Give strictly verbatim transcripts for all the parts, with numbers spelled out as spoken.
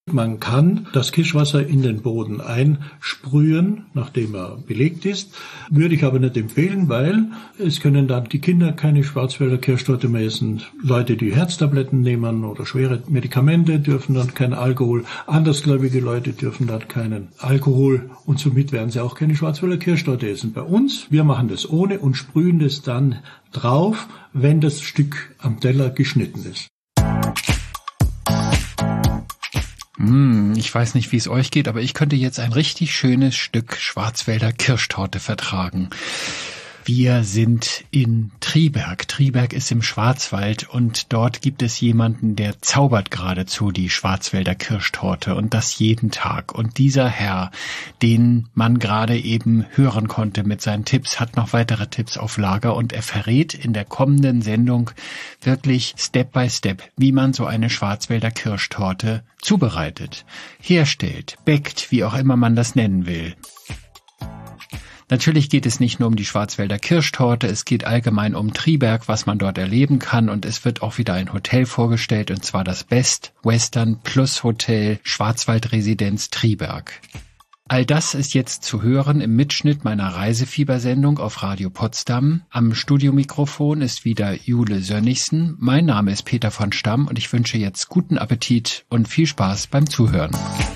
Man kann das Kirschwasser in den Boden einsprühen, nachdem er belegt ist. Würde ich aber nicht empfehlen, weil es können dann die Kinder keine Schwarzwälder Kirschtorte mehr essen. Leute, die Herztabletten nehmen oder schwere Medikamente, dürfen dann keinen Alkohol. Andersgläubige Leute dürfen dann keinen Alkohol und somit werden sie auch keine Schwarzwälder Kirschtorte essen. Bei uns, wir machen das ohne und sprühen das dann drauf, wenn das Stück am Teller geschnitten ist. Hm, ich weiß nicht, wie es euch geht, aber ich könnte jetzt ein richtig schönes Stück Schwarzwälder Kirschtorte vertragen. Wir sind in Triberg. Triberg ist im Schwarzwald und dort gibt es jemanden, der zaubert geradezu die Schwarzwälder Kirschtorte und das jeden Tag. Und dieser Herr, den man gerade eben hören konnte mit seinen Tipps, hat noch weitere Tipps auf Lager und er verrät in der kommenden Sendung wirklich Step by Step, wie man so eine Schwarzwälder Kirschtorte zubereitet, herstellt, bäckt, wie auch immer man das nennen will. Natürlich geht es nicht nur um die Schwarzwälder Kirschtorte, es geht allgemein um Triberg, was man dort erleben kann und es wird auch wieder ein Hotel vorgestellt und zwar das Best Western Plus Hotel Schwarzwaldresidenz Triberg. All das ist jetzt zu hören im Mitschnitt meiner Reisefiebersendung auf Radio Potsdam. Am Studiomikrofon ist wieder Jule Sönnigsen. Mein Name ist Peter von Stamm und ich wünsche jetzt guten Appetit und viel Spaß beim Zuhören.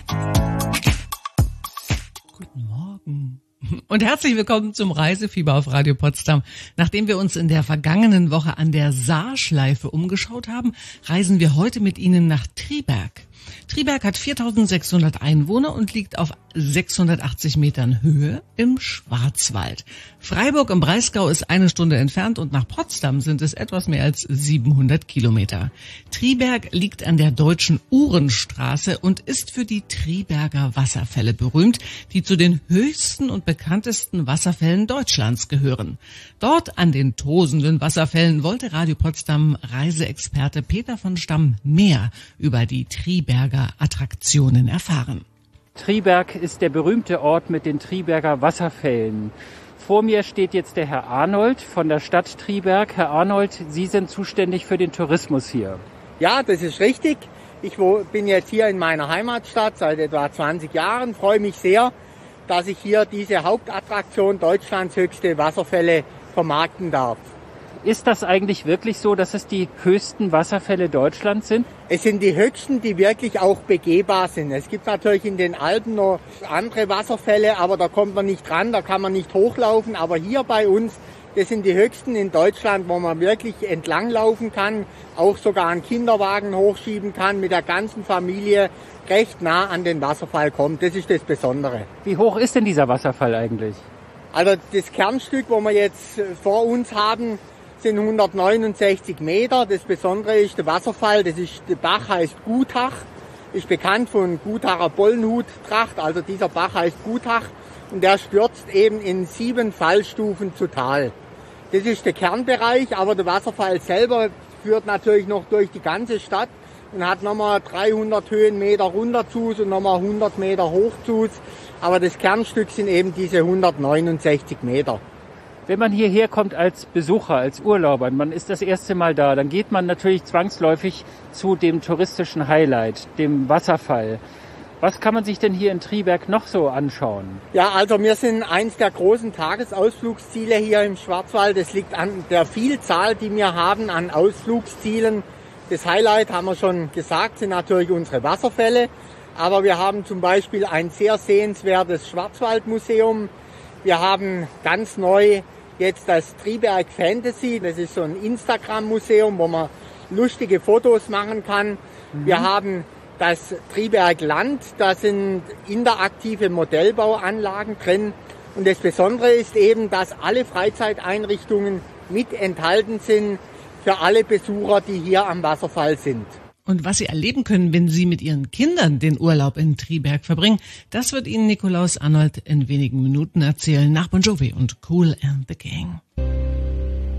Guten Morgen. Und herzlich willkommen zum Reisefieber auf Radio Potsdam. Nachdem wir uns in der vergangenen Woche an der Saarschleife umgeschaut haben, reisen wir heute mit Ihnen nach Triberg. Triberg hat viertausendsechshundert Einwohner und liegt auf sechshundertachtzig Metern Höhe im Schwarzwald. Freiburg im Breisgau ist eine Stunde entfernt und nach Potsdam sind es etwas mehr als siebenhundert Kilometer. Triberg liegt an der Deutschen Uhrenstraße und ist für die Triberger Wasserfälle berühmt, die zu den höchsten und bekanntesten Wasserfällen Deutschlands gehören. Dort an den tosenden Wasserfällen wollte Radio Potsdam Reiseexperte Peter von Stamm mehr über die Triberger Attraktionen erfahren. Triberg ist der berühmte Ort mit den Triberger Wasserfällen. Vor mir steht jetzt der Herr Arnold von der Stadt Triberg. Herr Arnold, Sie sind zuständig für den Tourismus hier. Ja, das ist richtig. Ich bin jetzt hier in meiner Heimatstadt seit etwa zwanzig Jahren. Freue mich sehr, dass ich hier diese Hauptattraktion Deutschlands höchste Wasserfälle vermarkten darf. Ist das eigentlich wirklich so, dass es die höchsten Wasserfälle Deutschlands sind? Es sind die höchsten, die wirklich auch begehbar sind. Es gibt natürlich in den Alpen noch andere Wasserfälle, aber da kommt man nicht ran, da kann man nicht hochlaufen. Aber hier bei uns, das sind die höchsten in Deutschland, wo man wirklich entlanglaufen kann, auch sogar einen Kinderwagen hochschieben kann, mit der ganzen Familie recht nah an den Wasserfall kommt. Das ist das Besondere. Wie hoch ist denn dieser Wasserfall eigentlich? Also das Kernstück, wo wir jetzt vor uns haben, sind hundertneunundsechzig Meter. Das Besondere ist der Wasserfall, das ist, der Bach heißt Gutach, ist bekannt von Gutacher Bollnhuttracht, also dieser Bach heißt Gutach und der stürzt eben in sieben Fallstufen zu Tal. Das ist der Kernbereich, aber der Wasserfall selber führt natürlich noch durch die ganze Stadt und hat nochmal dreihundert Höhenmeter runter zu und nochmal hundert Meter hoch zu, aber das Kernstück sind eben diese hundertneunundsechzig Meter. Wenn man hierher kommt als Besucher, als Urlauber, man ist das erste Mal da, dann geht man natürlich zwangsläufig zu dem touristischen Highlight, dem Wasserfall. Was kann man sich denn hier in Triberg noch so anschauen? Ja, also wir sind eins der großen Tagesausflugsziele hier im Schwarzwald. Das liegt an der Vielzahl, die wir haben an Ausflugszielen. Das Highlight, haben wir schon gesagt, sind natürlich unsere Wasserfälle. Aber wir haben zum Beispiel ein sehr sehenswertes Schwarzwaldmuseum. Wir haben ganz neu jetzt das Triberg Fantasy. Das ist so ein Instagram-Museum, wo man lustige Fotos machen kann. Mhm. Wir haben das Triberg Land. Da sind interaktive Modellbauanlagen drin. Und das Besondere ist eben, dass alle Freizeiteinrichtungen mit enthalten sind für alle Besucher, die hier am Wasserfall sind. Und was Sie erleben können, wenn Sie mit Ihren Kindern den Urlaub in Triberg verbringen, das wird Ihnen Nikolaus Arnold in wenigen Minuten erzählen, nach Bon Jovi und Kool and the Gang.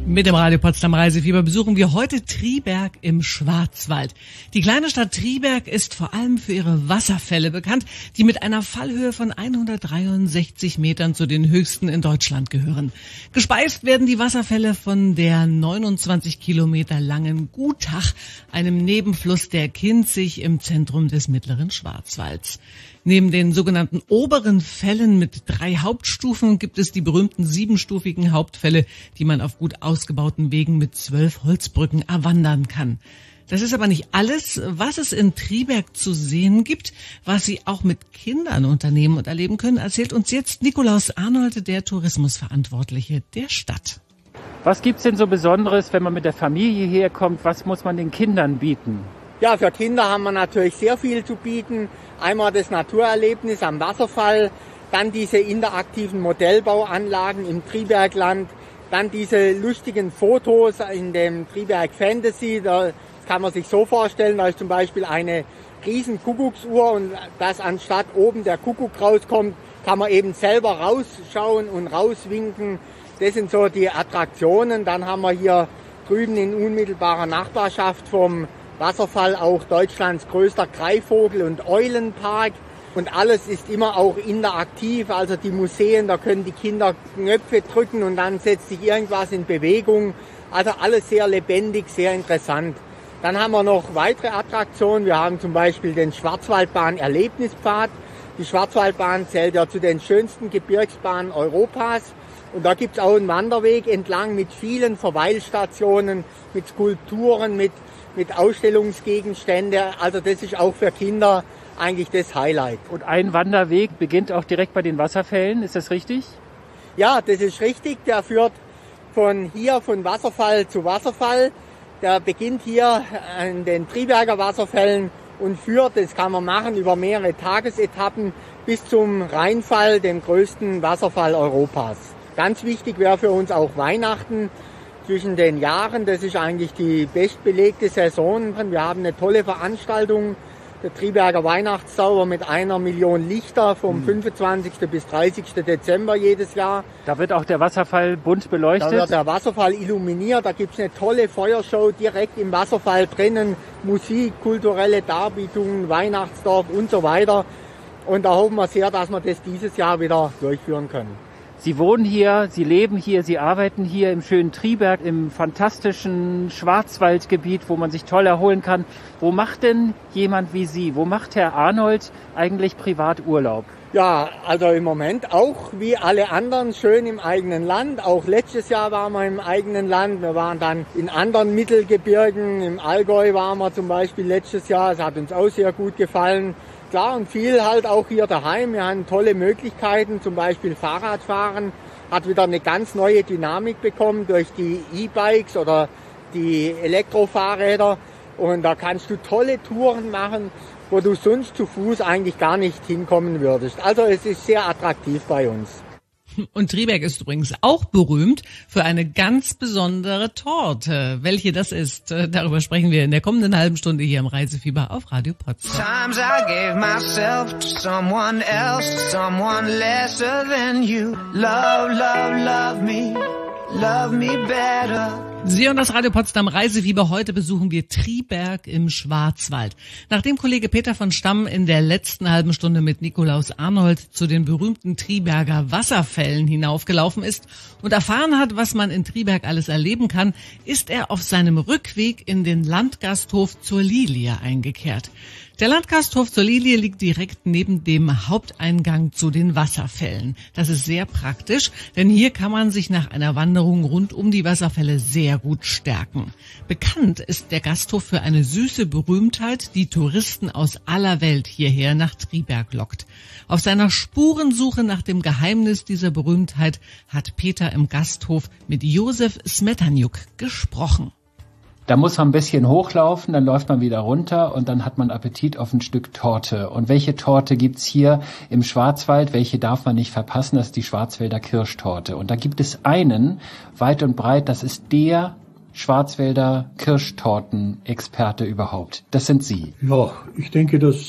Mit dem Radio Potsdam Reisefieber besuchen wir heute Triberg im Schwarzwald. Die kleine Stadt Triberg ist vor allem für ihre Wasserfälle bekannt, die mit einer Fallhöhe von hundertdreiundsechzig Metern zu den höchsten in Deutschland gehören. Gespeist werden die Wasserfälle von der neunundzwanzig Kilometer langen Gutach, einem Nebenfluss der Kinzig im Zentrum des mittleren Schwarzwalds. Neben den sogenannten oberen Fällen mit drei Hauptstufen gibt es die berühmten siebenstufigen Hauptfälle, die man auf gut ausgebauten Wegen mit zwölf Holzbrücken erwandern kann. Das ist aber nicht alles, was es in Triberg zu sehen gibt. Was Sie auch mit Kindern unternehmen und erleben können, erzählt uns jetzt Nikolaus Arnold, der Tourismusverantwortliche der Stadt. Was gibt's denn so Besonderes, wenn man mit der Familie herkommt? Was muss man den Kindern bieten? Ja, für Kinder haben wir natürlich sehr viel zu bieten. Einmal das Naturerlebnis am Wasserfall, dann diese interaktiven Modellbauanlagen im Tribergland, dann diese lustigen Fotos in dem Triberg Fantasy. Da kann man sich so vorstellen, da ist zum Beispiel eine riesen Kuckucksuhr und dass anstatt oben der Kuckuck rauskommt, kann man eben selber rausschauen und rauswinken. Das sind so die Attraktionen. Dann haben wir hier drüben in unmittelbarer Nachbarschaft vom Wasserfall auch Deutschlands größter Greifvogel- und Eulenpark. Und alles ist immer auch interaktiv, also die Museen, da können die Kinder Knöpfe drücken und dann setzt sich irgendwas in Bewegung. Also alles sehr lebendig, sehr interessant. Dann haben wir noch weitere Attraktionen. Wir haben zum Beispiel den Schwarzwaldbahn-Erlebnispfad. Die Schwarzwaldbahn zählt ja zu den schönsten Gebirgsbahnen Europas. Und da gibt's auch einen Wanderweg entlang mit vielen Verweilstationen, mit Skulpturen, mit mit Ausstellungsgegenstände. Also das ist auch für Kinder eigentlich das Highlight. Und ein Wanderweg beginnt auch direkt bei den Wasserfällen, ist das richtig? Ja, das ist richtig. Der führt von hier, von Wasserfall zu Wasserfall. Der beginnt hier an den Triberger Wasserfällen und führt, das kann man machen, über mehrere Tagesetappen bis zum Rheinfall, dem größten Wasserfall Europas. Ganz wichtig wäre für uns auch Weihnachten. Zwischen den Jahren, das ist eigentlich die bestbelegte Saison. Wir haben eine tolle Veranstaltung, der Triberger Weihnachtszauber mit einer Million Lichter vom mhm. fünfundzwanzigsten bis dreißigsten Dezember jedes Jahr. Da wird auch der Wasserfall bunt beleuchtet? Da wird der Wasserfall illuminiert, da gibt's eine tolle Feuershow direkt im Wasserfall drinnen, Musik, kulturelle Darbietungen, Weihnachtsdorf und so weiter. Und da hoffen wir sehr, dass wir das dieses Jahr wieder durchführen können. Sie wohnen hier, Sie leben hier, Sie arbeiten hier im schönen Triberg, im fantastischen Schwarzwaldgebiet, wo man sich toll erholen kann. Wo macht denn jemand wie Sie, wo macht Herr Arnold eigentlich Privaturlaub? Ja, also im Moment auch wie alle anderen schön im eigenen Land. Auch letztes Jahr waren wir im eigenen Land. Wir waren dann in anderen Mittelgebirgen. Im Allgäu waren wir zum Beispiel letztes Jahr. Es hat uns auch sehr gut gefallen. Klar, und viel halt auch hier daheim. Wir haben tolle Möglichkeiten, zum Beispiel Fahrradfahren hat wieder eine ganz neue Dynamik bekommen durch die E-Bikes oder die Elektrofahrräder. Und da kannst du tolle Touren machen, wo du sonst zu Fuß eigentlich gar nicht hinkommen würdest. Also es ist sehr attraktiv bei uns. Und Triberg ist übrigens auch berühmt für eine ganz besondere Torte. Welche das ist, darüber sprechen wir in der kommenden halben Stunde hier im Reisefieber auf Radio Potsdam. Times I gave myself to someone else, someone lesser than you. Love, love, love me, love me better. Sie und das Radio Potsdam Reisefieber. Heute besuchen wir Triberg im Schwarzwald. Nachdem Kollege Peter von Stamm in der letzten halben Stunde mit Nikolaus Arnold zu den berühmten Triberger Wasserfällen hinaufgelaufen ist und erfahren hat, was man in Triberg alles erleben kann, ist er auf seinem Rückweg in den Landgasthof zur Lilie eingekehrt. Der Landgasthof zur Lilie liegt direkt neben dem Haupteingang zu den Wasserfällen. Das ist sehr praktisch, denn hier kann man sich nach einer Wanderung rund um die Wasserfälle sehr gut stärken. Bekannt ist der Gasthof für eine süße Berühmtheit, die Touristen aus aller Welt hierher nach Triberg lockt. Auf seiner Spurensuche nach dem Geheimnis dieser Berühmtheit hat Peter im Gasthof mit Josef Smetanjuk gesprochen. Da muss man ein bisschen hochlaufen, dann läuft man wieder runter und dann hat man Appetit auf ein Stück Torte. Und welche Torte gibt's hier im Schwarzwald? Welche darf man nicht verpassen? Das ist die Schwarzwälder Kirschtorte. Und da gibt es einen, weit und breit, das ist der Schwarzwälder Kirschtorten-Experte überhaupt. Das sind Sie. Ja, ich denke, dass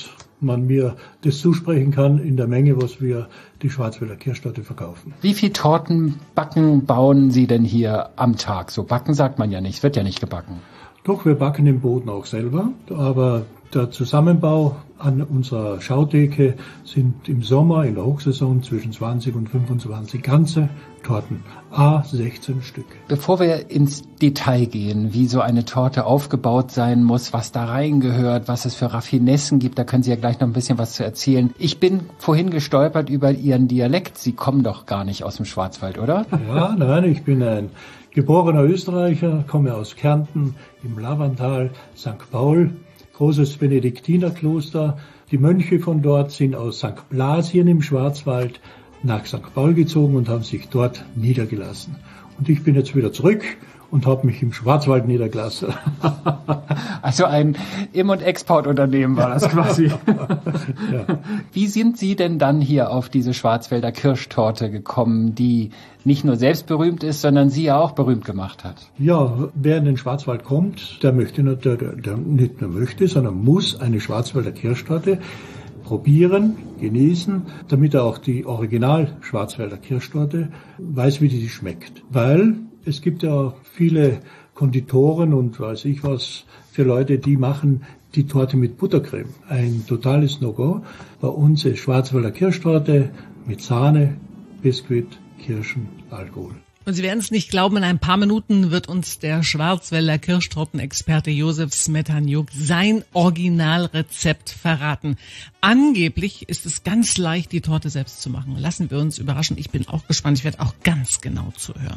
man mir das zusprechen kann in der Menge, was wir die Schwarzwälder Kirschtorte verkaufen. Wie viel Tortenbacken bauen Sie denn hier am Tag? So backen sagt man ja nicht, es wird ja nicht gebacken. Doch, wir backen im Boden auch selber, aber der Zusammenbau an unserer Schautheke sind im Sommer, in der Hochsaison, zwischen zwanzig und fünfundzwanzig ganze Torten, à sechzehn Stück. Bevor wir ins Detail gehen, wie so eine Torte aufgebaut sein muss, was da reingehört, was es für Raffinessen gibt, da können Sie ja gleich noch ein bisschen was zu erzählen. Ich bin vorhin gestolpert über Ihren Dialekt. Sie kommen doch gar nicht aus dem Schwarzwald, oder? Ja, nein, ich bin ein geborener Österreicher, komme aus Kärnten im Lavantal, Sankt Paul, großes Benediktinerkloster. Die Mönche von dort sind aus Sankt Blasien im Schwarzwald nach Sankt Paul gezogen und haben sich dort niedergelassen. Und ich bin jetzt wieder zurück und habe mich im Schwarzwald niedergelassen. Also ein Im- und Exportunternehmen war das quasi. Ja. Wie sind Sie denn dann hier auf diese Schwarzwälder Kirschtorte gekommen, die nicht nur selbst berühmt ist, sondern Sie ja auch berühmt gemacht hat? Ja, wer in den Schwarzwald kommt, der möchte nicht, der, der nicht nur möchte, sondern muss eine Schwarzwälder Kirschtorte probieren, genießen, damit er auch die Original Schwarzwälder Kirschtorte weiß, wie die schmeckt. Weil es gibt ja viele Konditoren und weiß ich was für Leute, die machen die Torte mit Buttercreme. Ein totales No-Go. Bei uns ist Schwarzwälder Kirschtorte mit Sahne, Biskuit, Kirschen, Alkohol. Und Sie werden es nicht glauben, in ein paar Minuten wird uns der Schwarzwälder Kirschtortenexperte Josef Smetanjuk sein Originalrezept verraten. Angeblich ist es ganz leicht, die Torte selbst zu machen. Lassen wir uns überraschen. Ich bin auch gespannt. Ich werde auch ganz genau zuhören.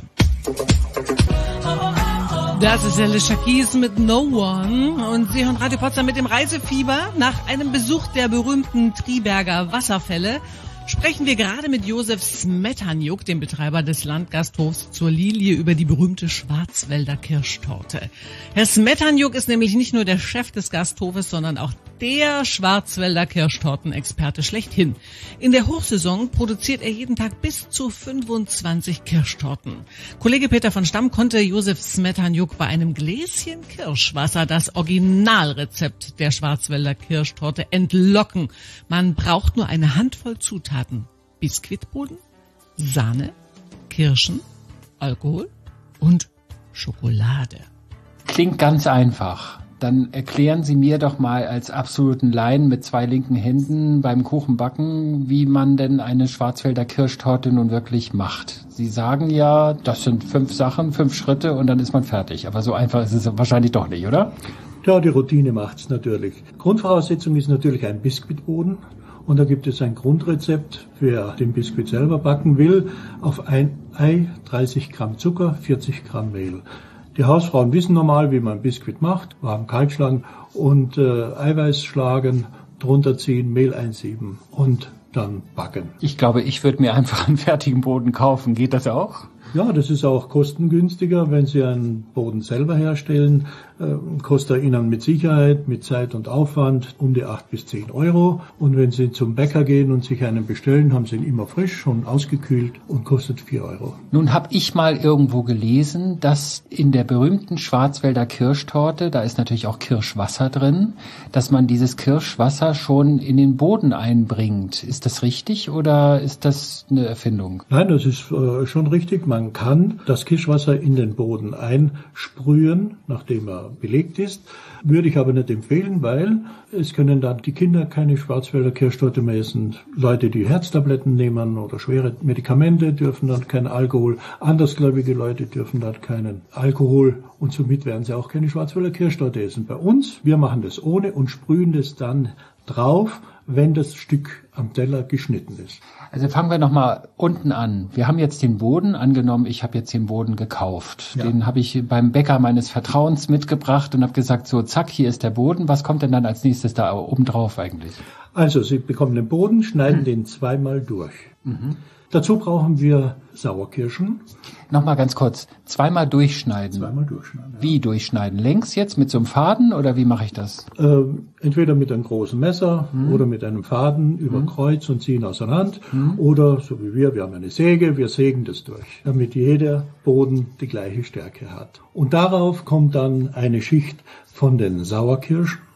Das ist Alicia Keys mit No One und Sie hören Radio Potsdam mit dem Reisefieber. Nach einem Besuch der berühmten Triberger Wasserfälle sprechen wir gerade mit Josef Smetanjuk, dem Betreiber des Landgasthofs zur Lilie, über die berühmte Schwarzwälder Kirschtorte. Herr Smetanjuk ist nämlich nicht nur der Chef des Gasthofes, sondern auch der Schwarzwälder Kirschtortenexperte schlechthin. In der Hochsaison produziert er jeden Tag bis zu fünfundzwanzig Kirschtorten. Kollege Peter von Stamm konnte Josef Smetanjuk bei einem Gläschen Kirschwasser das Originalrezept der Schwarzwälder Kirschtorte entlocken. Man braucht nur eine Handvoll Zutaten: Biskuitboden, Sahne, Kirschen, Alkohol und Schokolade. Klingt ganz einfach. Dann erklären Sie mir doch mal als absoluten Laien mit zwei linken Händen beim Kuchenbacken, wie man denn eine Schwarzwälder Kirschtorte nun wirklich macht. Sie sagen ja, das sind fünf Sachen, fünf Schritte und dann ist man fertig. Aber so einfach ist es wahrscheinlich doch nicht, oder? Ja, die Routine macht's natürlich. Grundvoraussetzung ist natürlich ein Biskuitboden. Und da gibt es ein Grundrezept, wer den Biskuit selber backen will, auf ein Ei, dreißig Gramm Zucker, vierzig Gramm Mehl. Die Hausfrauen wissen normal, wie man Biskuit macht, warm kalt schlagen und äh, Eiweiß schlagen, drunter ziehen, Mehl einsieben und dann backen. Ich glaube, ich würde mir einfach einen fertigen Boden kaufen. Geht das auch? Ja, das ist auch kostengünstiger, wenn Sie einen Boden selber herstellen. Äh, kostet er Ihnen mit Sicherheit, mit Zeit und Aufwand um die acht bis zehn Euro. Und wenn Sie zum Bäcker gehen und sich einen bestellen, haben Sie ihn immer frisch, schon ausgekühlt und kostet vier Euro. Nun habe ich mal irgendwo gelesen, dass in der berühmten Schwarzwälder Kirschtorte, da ist natürlich auch Kirschwasser drin, dass man dieses Kirschwasser schon in den Boden einbringt. Ist das richtig oder ist das eine Erfindung? Nein, das ist äh, schon richtig. Man kann das Kirschwasser in den Boden einsprühen, nachdem er belegt ist. Würde ich aber nicht empfehlen, weil es können dann die Kinder keine Schwarzwälder Kirschtorte mehr essen. Leute, die Herztabletten nehmen oder schwere Medikamente, dürfen dann keinen Alkohol. Andersgläubige Leute dürfen dann keinen Alkohol und somit werden sie auch keine Schwarzwälder Kirschtorte essen. Bei uns, wir machen das ohne und sprühen das dann drauf, wenn das Stück am Teller geschnitten ist. Also fangen wir nochmal unten an. Wir haben jetzt den Boden, angenommen, ich habe jetzt den Boden gekauft. Ja. Den habe ich beim Bäcker meines Vertrauens mitgebracht und habe gesagt, so zack, hier ist der Boden. Was kommt denn dann als nächstes da oben drauf eigentlich? Also Sie bekommen den Boden, schneiden mhm. den zweimal durch. Mhm. Dazu brauchen wir Sauerkirschen. Nochmal ganz kurz, zweimal durchschneiden. Zweimal durchschneiden, ja. Wie durchschneiden? Längs jetzt mit so einem Faden oder wie mache ich das? Ähm, entweder mit einem großen Messer hm. oder mit einem Faden über hm. Kreuz und ziehen auseinander. Hm. Oder so wie wir, wir haben eine Säge, wir sägen das durch, damit jeder Boden die gleiche Stärke hat. Und darauf kommt dann eine Schicht von den Sauerkirschen.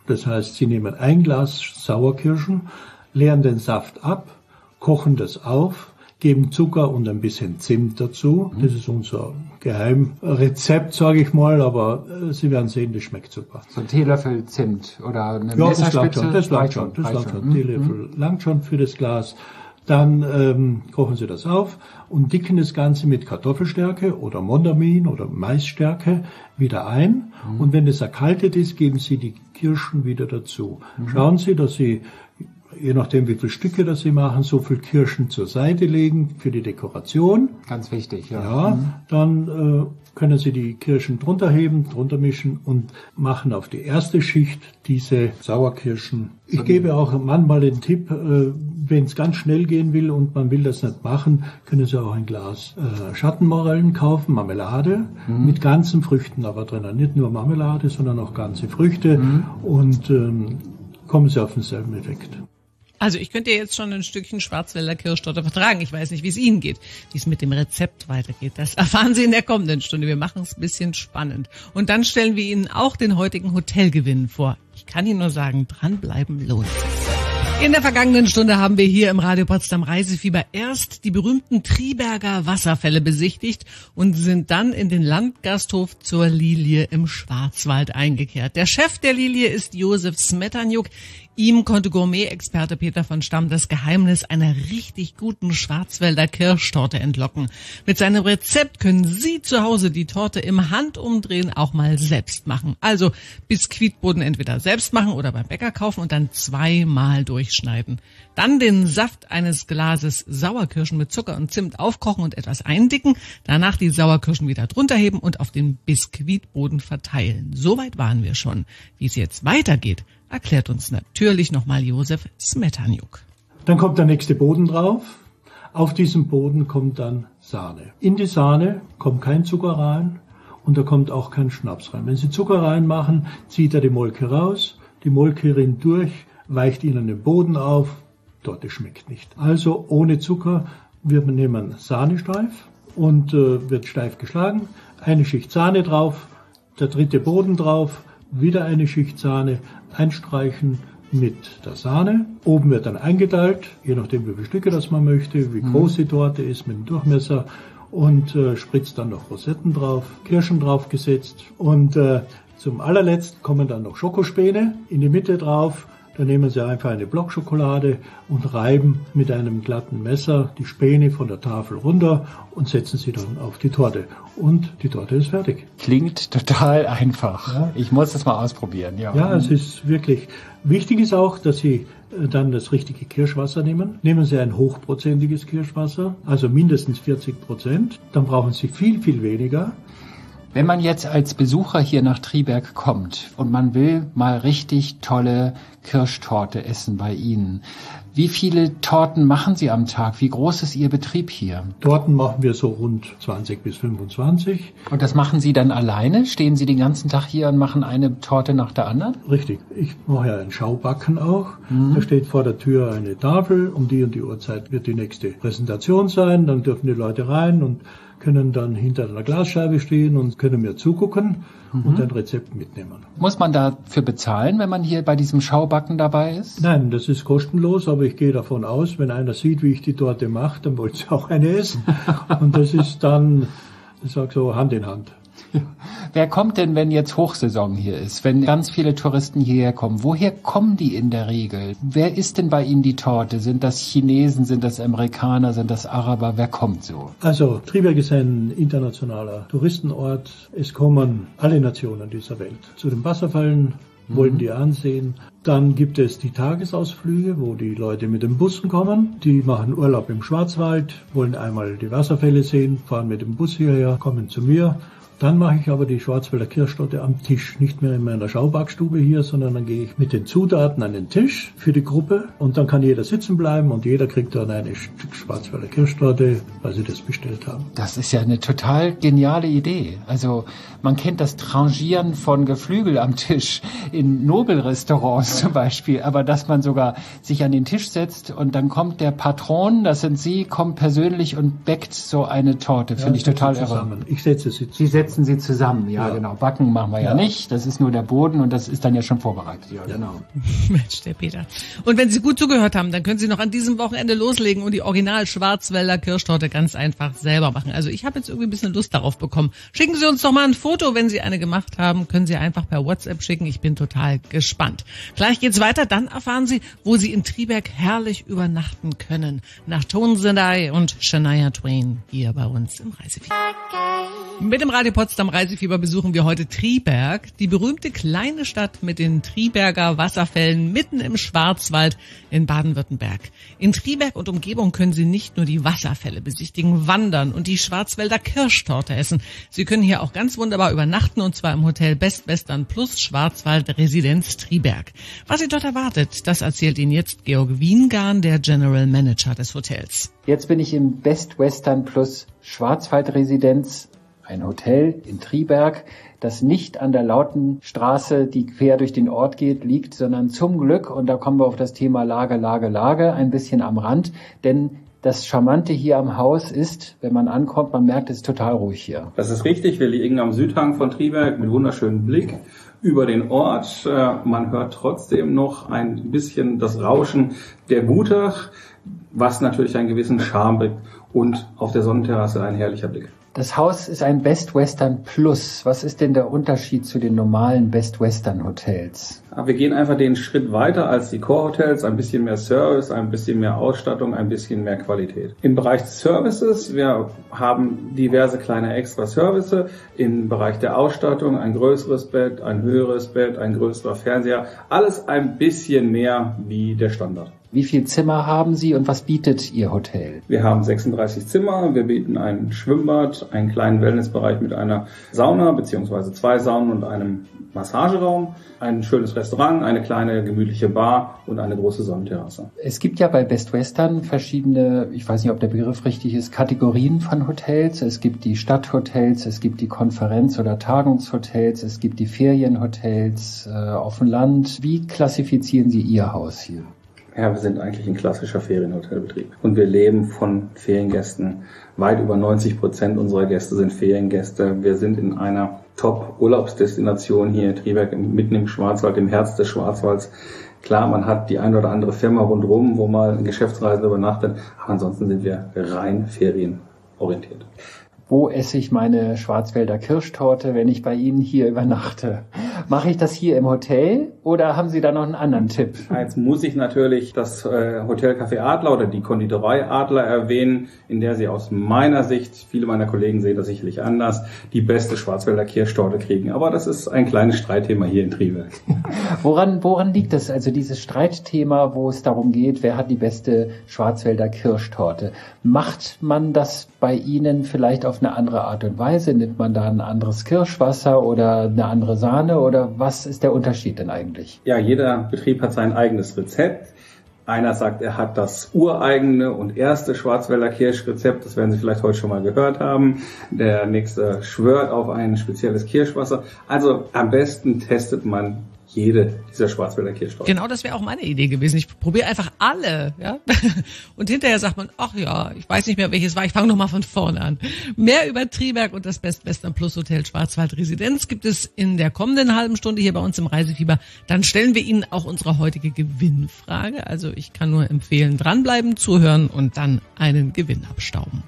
Das heißt, Sie nehmen ein Glas Sauerkirschen, leeren den Saft ab, kochen das auf, geben Zucker und ein bisschen Zimt dazu. Das ist unser Geheimrezept, sage ich mal, aber äh, Sie werden sehen, das schmeckt super. So ein Teelöffel Zimt oder eine ja, Messerspitze? Das langt schon, das langt schon. Das langt schon. Teelöffel langt schon für das Glas. Dann ähm, kochen Sie das auf und dicken das Ganze mit Kartoffelstärke oder Mondamin oder Maisstärke wieder ein. Mhm. Und wenn es erkaltet ist, geben Sie die Kirschen wieder dazu. Mhm. Schauen Sie, dass Sie, je nachdem wie viele Stücke das Sie machen, so viel Kirschen zur Seite legen für die Dekoration. Ganz wichtig, ja. Ja, mhm. Dann äh, können Sie die Kirschen drunter heben, drunter mischen und machen auf die erste Schicht diese Sauerkirschen. Ich so gebe auch manchmal den Tipp, äh, wenn es ganz schnell gehen will und man will das nicht machen, können Sie auch ein Glas äh, Schattenmorellen kaufen, Marmelade, mhm. mit ganzen Früchten aber drinnen. Nicht nur Marmelade, sondern auch ganze Früchte mhm. und ähm, kommen Sie auf denselben Effekt. Also ich könnte jetzt schon ein Stückchen Schwarzwälder Kirschtorte vertragen. Ich weiß nicht, wie es Ihnen geht, wie es mit dem Rezept weitergeht. Das erfahren Sie in der kommenden Stunde. Wir machen es ein bisschen spannend. Und dann stellen wir Ihnen auch den heutigen Hotelgewinn vor. Ich kann Ihnen nur sagen, dranbleiben lohnt sich. In der vergangenen Stunde haben wir hier im Radio Potsdam Reisefieber erst die berühmten Triberger Wasserfälle besichtigt und sind dann in den Landgasthof zur Lilie im Schwarzwald eingekehrt. Der Chef der Lilie ist Josef Smetanjuk. Ihm konnte Gourmet-Experte Peter von Stamm das Geheimnis einer richtig guten Schwarzwälder Kirschtorte entlocken. Mit seinem Rezept können Sie zu Hause die Torte im Handumdrehen auch mal selbst machen. Also Biskuitboden entweder selbst machen oder beim Bäcker kaufen und dann zweimal durchschneiden. Dann den Saft eines Glases Sauerkirschen mit Zucker und Zimt aufkochen und etwas eindicken. Danach die Sauerkirschen wieder drunter heben und auf den Biskuitboden verteilen. Soweit waren wir schon. Wie es jetzt weitergeht, erklärt uns natürlich nochmal Josef Smetanjuk. Dann kommt der nächste Boden drauf. Auf diesem Boden kommt dann Sahne. In die Sahne kommt kein Zucker rein und da kommt auch kein Schnaps rein. Wenn Sie Zucker reinmachen, zieht er die Molke raus, die Molke rinnt durch, weicht Ihnen den Boden auf, Torte schmeckt nicht. Also ohne Zucker, wir nehmen Sahne steif und äh, wird steif geschlagen, eine Schicht Sahne drauf, der dritte Boden drauf, wieder eine Schicht Sahne, einstreichen mit der Sahne. Oben wird dann eingeteilt, je nachdem wie viele Stücke das man möchte, wie groß die Torte ist mit dem Durchmesser und äh, spritzt dann noch Rosetten drauf, Kirschen drauf gesetzt und äh, zum allerletzt kommen dann noch Schokospäne in die Mitte drauf. Da nehmen Sie einfach eine Blockschokolade und reiben mit einem glatten Messer die Späne von der Tafel runter und setzen sie dann auf die Torte. Und die Torte ist fertig. Klingt total einfach. Ja. Ich muss das mal ausprobieren. Ja, ja, es ist wirklich. Wichtig ist auch, dass Sie dann das richtige Kirschwasser nehmen. Nehmen Sie ein hochprozentiges Kirschwasser, also mindestens vierzig Prozent. Dann brauchen Sie viel, viel weniger. Wenn man jetzt als Besucher hier nach Triberg kommt und man will mal richtig tolle Kirschtorte essen bei Ihnen, wie viele Torten machen Sie am Tag? Wie groß ist Ihr Betrieb hier? Torten machen wir so rund zwanzig bis fünfundzwanzig. Und das machen Sie dann alleine? Stehen Sie den ganzen Tag hier und machen eine Torte nach der anderen? Richtig. Ich mache ja ein Schaubacken auch. Mhm. Da steht vor der Tür eine Tafel. Um die und die Uhrzeit wird die nächste Präsentation sein. Dann dürfen die Leute rein und können dann hinter einer Glasscheibe stehen und können mir zugucken mhm. und ein Rezept mitnehmen. Muss man dafür bezahlen, wenn man hier bei diesem Schaubacken dabei ist? Nein, das ist kostenlos, aber ich gehe davon aus, wenn einer sieht, wie ich die Torte mache, dann wollen sie auch eine essen. Und das ist dann, ich sag so, Hand in Hand. Wer kommt denn, wenn jetzt Hochsaison hier ist, wenn ganz viele Touristen hierher kommen? Woher kommen die in der Regel? Wer isst denn bei Ihnen die Torte? Sind das Chinesen, sind das Amerikaner, sind das Araber? Wer kommt so? Also Triberg ist ein internationaler Touristenort. Es kommen alle Nationen dieser Welt zu den Wasserfällen, wollen die ansehen. Dann gibt es die Tagesausflüge, wo die Leute mit den Bussen kommen. Die machen Urlaub im Schwarzwald, wollen einmal die Wasserfälle sehen, fahren mit dem Bus hierher, kommen zu mir. Dann mache ich aber die Schwarzwälder Kirschtorte am Tisch. Nicht mehr in meiner Schaubackstube hier, sondern dann gehe ich mit den Zutaten an den Tisch für die Gruppe. Und dann kann jeder sitzen bleiben und jeder kriegt dann eine Stück Schwarzwälder Kirschtorte, weil sie das bestellt haben. Das ist ja eine total geniale Idee. Also man kennt das Trangieren von Geflügel am Tisch in Nobelrestaurants zum Beispiel. Aber dass man sogar sich an den Tisch setzt und dann kommt der Patron, das sind Sie, kommt persönlich und bäckt so eine Torte. Finde ja, ich total irre. Ich setze sie Sie setzen setzen Sie zusammen. Ja, ja, genau. Backen machen wir ja. ja nicht. Das ist nur der Boden und das ist dann ja schon vorbereitet. Ja, genau. Mensch, der Peter. Und wenn Sie gut zugehört haben, dann können Sie noch an diesem Wochenende loslegen und die Original Schwarzwälder Kirschtorte ganz einfach selber machen. Also ich habe jetzt irgendwie ein bisschen Lust darauf bekommen. Schicken Sie uns doch mal ein Foto, wenn Sie eine gemacht haben. Können Sie einfach per WhatsApp schicken. Ich bin total gespannt. Gleich geht's weiter. Dann erfahren Sie, wo Sie in Triberg herrlich übernachten können. Nach Tones and I und Shania Twain hier bei uns im Reisefieber. Mit dem Radio Potsdam Reisefieber besuchen wir heute Triberg, die berühmte kleine Stadt mit den Triberger Wasserfällen mitten im Schwarzwald in Baden-Württemberg. In Triberg und Umgebung können Sie nicht nur die Wasserfälle besichtigen, wandern und die Schwarzwälder Kirschtorte essen. Sie können hier auch ganz wunderbar übernachten und zwar im Hotel Best Western Plus Schwarzwald Residenz Triberg. Was Sie dort erwartet, das erzählt Ihnen jetzt Georg Wiengarn, der General Manager des Hotels. Jetzt bin ich im Best Western Plus Schwarzwald Residenz, ein Hotel in Triberg, das nicht an der lauten Straße, die quer durch den Ort geht, liegt, sondern zum Glück, und da kommen wir auf das Thema Lage, Lage, Lage, ein bisschen am Rand, denn das Charmante hier am Haus ist, wenn man ankommt, man merkt, es ist total ruhig hier. Das ist richtig, wir liegen am Südhang von Triberg mit wunderschönem Blick über den Ort. Man hört trotzdem noch ein bisschen das Rauschen der Gutach, was natürlich einen gewissen Charme bringt, und auf der Sonnenterrasse ein herrlicher Blick. Das Haus ist ein Best Western Plus. Was ist denn der Unterschied zu den normalen Best Western Hotels? Wir gehen einfach den Schritt weiter als die Core-Hotels. Ein bisschen mehr Service, ein bisschen mehr Ausstattung, ein bisschen mehr Qualität. Im Bereich des Services, wir haben diverse kleine Extra-Services. Im Bereich der Ausstattung ein größeres Bett, ein höheres Bett, ein größerer Fernseher. Alles ein bisschen mehr wie der Standard. Wie viele Zimmer haben Sie und was bietet Ihr Hotel? Wir haben sechsunddreißig Zimmer, wir bieten ein Schwimmbad, einen kleinen Wellnessbereich mit einer Sauna beziehungsweise zwei Saunen und einem Massageraum, ein schönes Restaurant, eine kleine gemütliche Bar und eine große Sonnenterrasse. Es gibt ja bei Best Western verschiedene, ich weiß nicht, ob der Begriff richtig ist, Kategorien von Hotels. Es gibt die Stadthotels, es gibt die Konferenz- oder Tagungshotels, es gibt die Ferienhotels äh, auf dem Land. Wie klassifizieren Sie Ihr Haus hier? Ja, wir sind eigentlich ein klassischer Ferienhotelbetrieb und wir leben von Feriengästen. Weit über neunzig Prozent unserer Gäste sind Feriengäste. Wir sind in einer Top-Urlaubsdestination hier in Triberg, mitten im Schwarzwald, im Herz des Schwarzwalds. Klar, man hat die eine oder andere Firma rundherum, wo mal ein Geschäftsreisender übernachtet, aber ansonsten sind wir rein ferienorientiert. Wo esse ich meine Schwarzwälder Kirschtorte, wenn ich bei Ihnen hier übernachte? Mache ich das hier im Hotel oder haben Sie da noch einen anderen Tipp? Jetzt muss ich natürlich das äh, Hotel Café Adler oder die Konditorei Adler erwähnen, in der Sie aus meiner Sicht, viele meiner Kollegen sehen das sicherlich anders, die beste Schwarzwälder Kirschtorte kriegen. Aber das ist ein kleines Streitthema hier in Triberg. Woran, woran liegt das? Also dieses Streitthema, wo es darum geht, wer hat die beste Schwarzwälder Kirschtorte? Macht man das bei Ihnen vielleicht auf eine andere Art und Weise? Nimmt man da ein anderes Kirschwasser oder eine andere Sahne oder was ist der Unterschied denn eigentlich? Ja, jeder Betrieb hat sein eigenes Rezept. Einer sagt, er hat das ureigene und erste Schwarzwälder Kirschrezept, das werden Sie vielleicht heute schon mal gehört haben. Der nächste schwört auf ein spezielles Kirschwasser. Also am besten testet man jede dieser Schwarzwälder Kirschtorte. Genau, das wäre auch meine Idee gewesen. Ich probiere einfach alle, ja. Und hinterher sagt man, ach ja, ich weiß nicht mehr, welches war. Ich fange nochmal von vorne an. Mehr über Triberg und das Best Western Plus Hotel Schwarzwald Residenz gibt es in der kommenden halben Stunde hier bei uns im Reisefieber. Dann stellen wir Ihnen auch unsere heutige Gewinnfrage. Also ich kann nur empfehlen, dranbleiben, zuhören und dann einen Gewinn abstauben.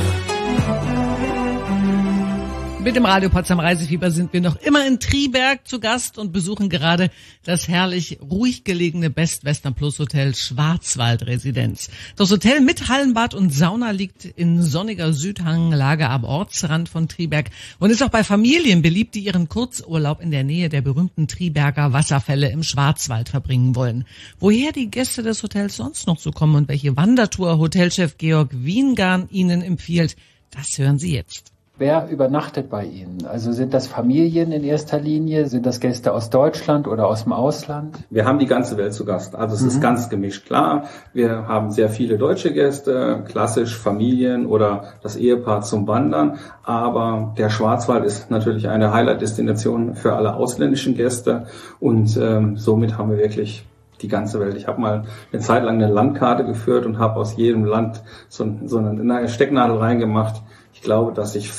Mit dem Radio Potsdam Reisefieber sind wir noch immer in Triberg zu Gast und besuchen gerade das herrlich ruhig gelegene Best Western Plus Hotel Schwarzwald Residenz. Das Hotel mit Hallenbad und Sauna liegt in sonniger Südhanglage am Ortsrand von Triberg und ist auch bei Familien beliebt, die ihren Kurzurlaub in der Nähe der berühmten Triberger Wasserfälle im Schwarzwald verbringen wollen. Woher die Gäste des Hotels sonst noch so kommen und welche Wandertour Hotelchef Georg Wiengarn ihnen empfiehlt, das hören Sie jetzt. Wer übernachtet bei Ihnen? Also sind das Familien in erster Linie? Sind das Gäste aus Deutschland oder aus dem Ausland? Wir haben die ganze Welt zu Gast. Also es mhm. ist ganz gemischt. Klar, wir haben sehr viele deutsche Gäste, klassisch Familien oder das Ehepaar zum Wandern. Aber der Schwarzwald ist natürlich eine Highlight-Destination für alle ausländischen Gäste. Und ähm, somit haben wir wirklich die ganze Welt. Ich habe mal eine Zeit lang eine Landkarte geführt und habe aus jedem Land so, so eine Stecknadel reingemacht. Ich glaube, dass ich fast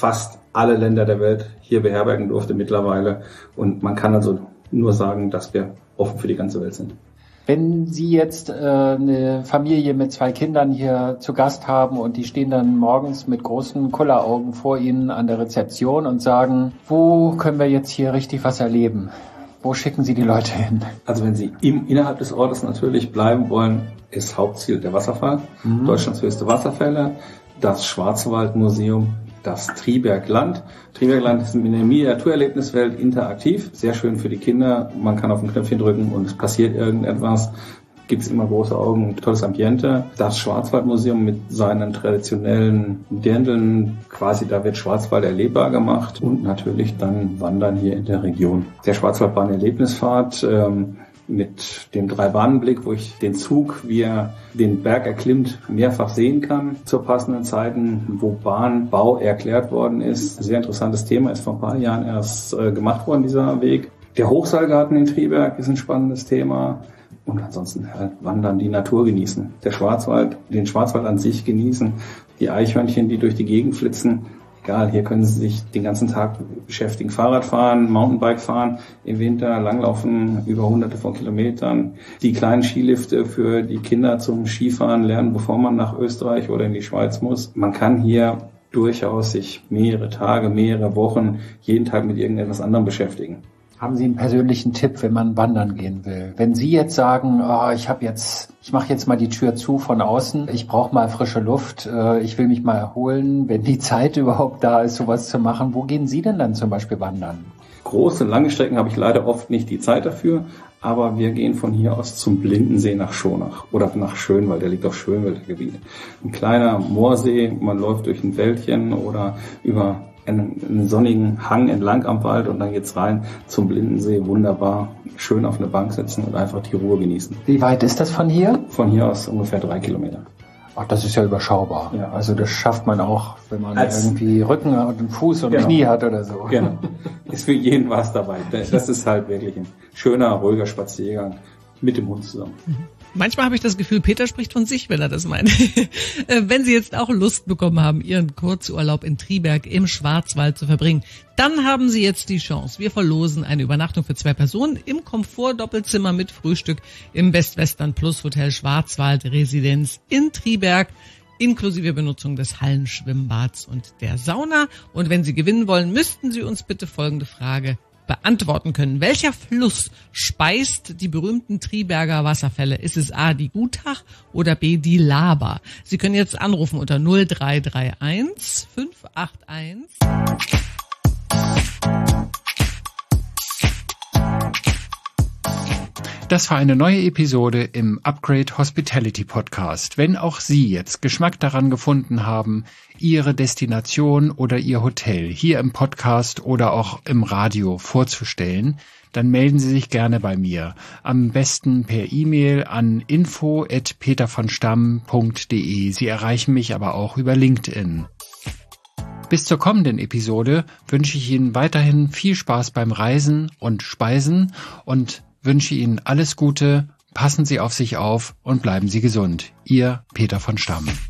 alle Länder der Welt hier beherbergen durfte mittlerweile. Und man kann also nur sagen, dass wir offen für die ganze Welt sind. Wenn Sie jetzt äh, eine Familie mit zwei Kindern hier zu Gast haben und die stehen dann morgens mit großen Kulleraugen vor Ihnen an der Rezeption und sagen, wo können wir jetzt hier richtig was erleben? Wo schicken Sie die Leute hin? Also wenn Sie im, innerhalb des Ortes natürlich bleiben wollen, ist Hauptziel der Wasserfall. Mhm. Deutschlands höchste Wasserfälle, das Schwarzwaldmuseum, das Tribergland. Tribergland ist in der Miniaturerlebniswelt interaktiv, sehr schön für die Kinder. Man kann auf ein Knöpfchen drücken und es passiert irgendetwas. Gibt es immer große Augen, tolles Ambiente. Das Schwarzwaldmuseum mit seinen traditionellen Dirndln, quasi da wird Schwarzwald erlebbar gemacht und natürlich dann Wandern hier in der Region. Der Schwarzwaldbahn-Erlebnisfahrt ähm, mit dem Drei-Bahnen-Blick, wo ich den Zug, wie er den Berg erklimmt, mehrfach sehen kann zu passenden Zeiten, wo Bahnbau erklärt worden ist. Ein sehr interessantes Thema, ist vor ein paar Jahren erst äh, gemacht worden, dieser Weg. Der Hochseilgarten in Triberg ist ein spannendes Thema. Und ansonsten halt wandern, die Natur genießen. Der Schwarzwald, den Schwarzwald an sich genießen. Die Eichhörnchen, die durch die Gegend flitzen. Egal, hier können Sie sich den ganzen Tag beschäftigen. Fahrrad fahren, Mountainbike fahren, im Winter langlaufen über hunderte von Kilometern. Die kleinen Skilifte für die Kinder zum Skifahren lernen, bevor man nach Österreich oder in die Schweiz muss. Man kann hier durchaus sich mehrere Tage, mehrere Wochen, jeden Tag mit irgendetwas anderem beschäftigen. Haben Sie einen persönlichen Tipp, wenn man wandern gehen will? Wenn Sie jetzt sagen, oh, ich habe jetzt, ich mache jetzt mal die Tür zu von außen, ich brauche mal frische Luft, äh, ich will mich mal erholen, wenn die Zeit überhaupt da ist, sowas zu machen, wo gehen Sie denn dann zum Beispiel wandern? Große, lange Strecken habe ich leider oft nicht die Zeit dafür, aber wir gehen von hier aus zum Blindensee nach Schonach oder nach Schönwald, der liegt auf Schönwalder Gebiet. Ein kleiner Moorsee, man läuft durch ein Wäldchen oder über einen, einen sonnigen Hang entlang am Wald und dann geht's rein zum Blindensee, wunderbar, schön auf eine Bank sitzen und einfach die Ruhe genießen. Wie weit ist das von hier? Von hier aus ungefähr drei Kilometer. Ach, das ist ja überschaubar. Ja. Also das schafft man auch, wenn man Als, irgendwie Rücken und einen Fuß und genau. Knie hat oder so. Genau. Ist für jeden was dabei. Das ist halt wirklich ein schöner, ruhiger Spaziergang mit dem Hund zusammen. Manchmal habe ich das Gefühl, Peter spricht von sich, wenn er das meint. Wenn Sie jetzt auch Lust bekommen haben, Ihren Kurzurlaub in Triberg im Schwarzwald zu verbringen, dann haben Sie jetzt die Chance. Wir verlosen eine Übernachtung für zwei Personen im Komfort-Doppelzimmer mit Frühstück im Westwestern Plus Hotel Schwarzwald Residenz in Triberg, inklusive Benutzung des Hallenschwimmbads und der Sauna. Und wenn Sie gewinnen wollen, müssten Sie uns bitte folgende Frage beantworten können. Welcher Fluss speist die berühmten Triberger Wasserfälle? Ist es A, die Gutach oder B, die Laber? Sie können jetzt anrufen unter null drei drei eins fünf acht eins. Das war eine neue Episode im Upgrade Hospitality Podcast. Wenn auch Sie jetzt Geschmack daran gefunden haben, Ihre Destination oder Ihr Hotel hier im Podcast oder auch im Radio vorzustellen, dann melden Sie sich gerne bei mir. Am besten per E-Mail an info at petervonstamm punkt de. Sie erreichen mich aber auch über LinkedIn. Bis zur kommenden Episode wünsche ich Ihnen weiterhin viel Spaß beim Reisen und Speisen und wünsche Ihnen alles Gute, passen Sie auf sich auf und bleiben Sie gesund. Ihr Peter von Stamm.